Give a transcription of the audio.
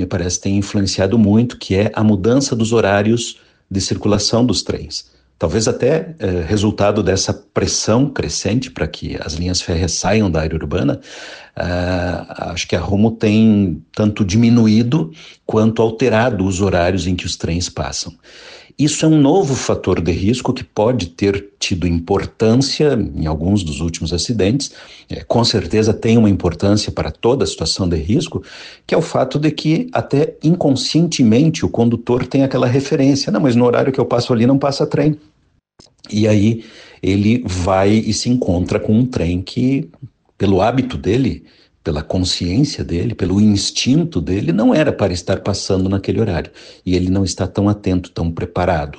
me parece, tem influenciado muito, que é a mudança dos horários de circulação dos trens. Talvez até resultado dessa pressão crescente para que as linhas férreas saiam da área urbana, acho que a Rumo tem tanto diminuído quanto alterado os horários em que os trens passam. Isso é um novo fator de risco que pode ter tido importância em alguns dos últimos acidentes, com certeza tem uma importância para toda a situação de risco, que é o fato de que até inconscientemente o condutor tem aquela referência, não, mas no horário que eu passo ali não passa trem. E aí ele vai e se encontra com um trem que, pelo hábito dele, pela consciência dele, pelo instinto dele, não era para estar passando naquele horário. E ele não está tão atento, tão preparado.